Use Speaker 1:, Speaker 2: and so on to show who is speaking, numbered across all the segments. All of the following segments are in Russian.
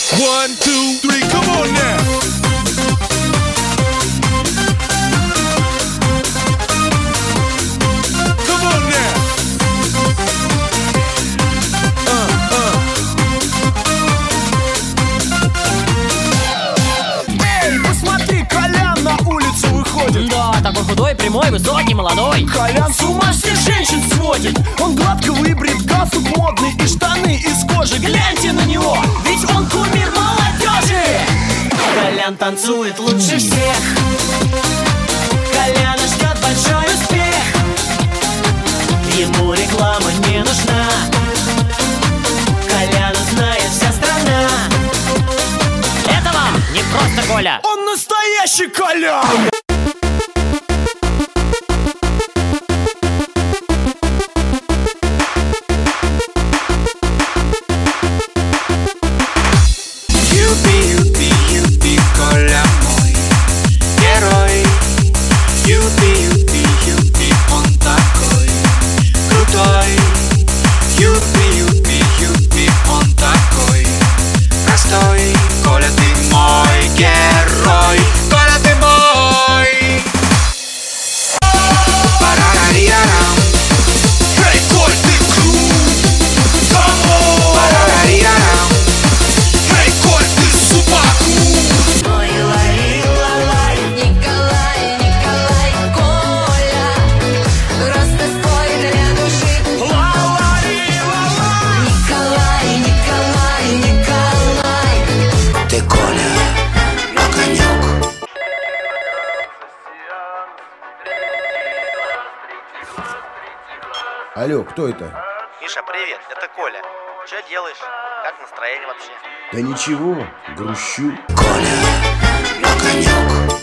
Speaker 1: 1, 2, 3, come on now. Come on now.
Speaker 2: Эй, посмотри, Колян на улицу выходит.
Speaker 3: Да, такой худой, прямой, высокий, молодой.
Speaker 2: Колян с ума всех женщин сводит. Он гладко выбрит, галстук модный и штаны из кожи. Гляньте на него, ведь он кумир молодежи. Колян танцует лучше всех. Коляна ждет большой успех. Ему реклама не нужна. Коляна знает вся страна.
Speaker 3: Это вам не просто Коля.
Speaker 2: Он настоящий Колян.
Speaker 4: Юпи, Коля мой герой. Юпи, он такой крутой. Юпи, он такой простой. Коля, ты мой герой. Коля, ты мой. Парарарирарам. Эй, Коль, ты крут. Парарарирарам. Эй, Коль, ты супер.
Speaker 5: Ой, лай, Николай, Николай, Коля, просто спой для души. Николай, Николай, Николай.
Speaker 4: Ты Коля, огонек.
Speaker 6: Алло, кто это?
Speaker 7: Миша, привет, это Коля. Что делаешь? Как настроение вообще?
Speaker 6: Да ничего, грущу.
Speaker 4: Коля, огонек.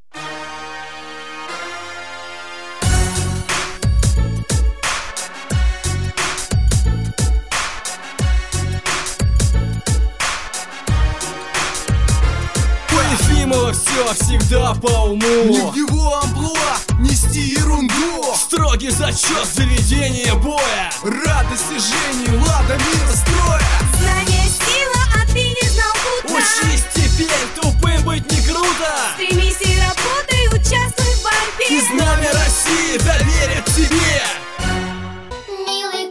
Speaker 2: У Ефимова все всегда по уму. Не в его амплуа нести ерунду. Строгий зачет заведения боя. Радость движений, лада мира строя.
Speaker 5: Знание сила, а ты не знал куда.
Speaker 2: Учись теперь, тупым быть не круто.
Speaker 5: Стремись и работай, участвуй в борьбе.
Speaker 2: И знамя России доверят тебе.
Speaker 8: Милый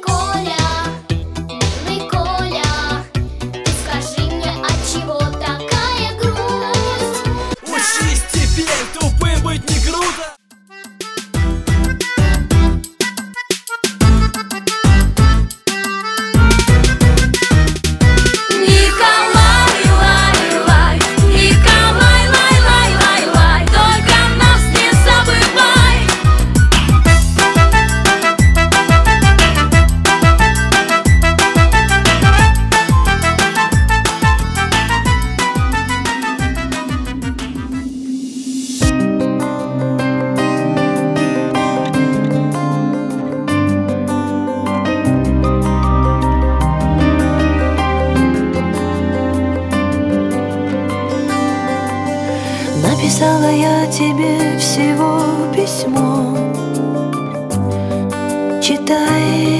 Speaker 8: Коля, ты скажи мне, отчего такая грусть?
Speaker 2: Учись теперь, тупым быть не круто.
Speaker 5: Николай, лай, лай, Николай, лай, лай, лай, лай, только нас не забывай.
Speaker 9: Написала я тебе всего письмо. Читай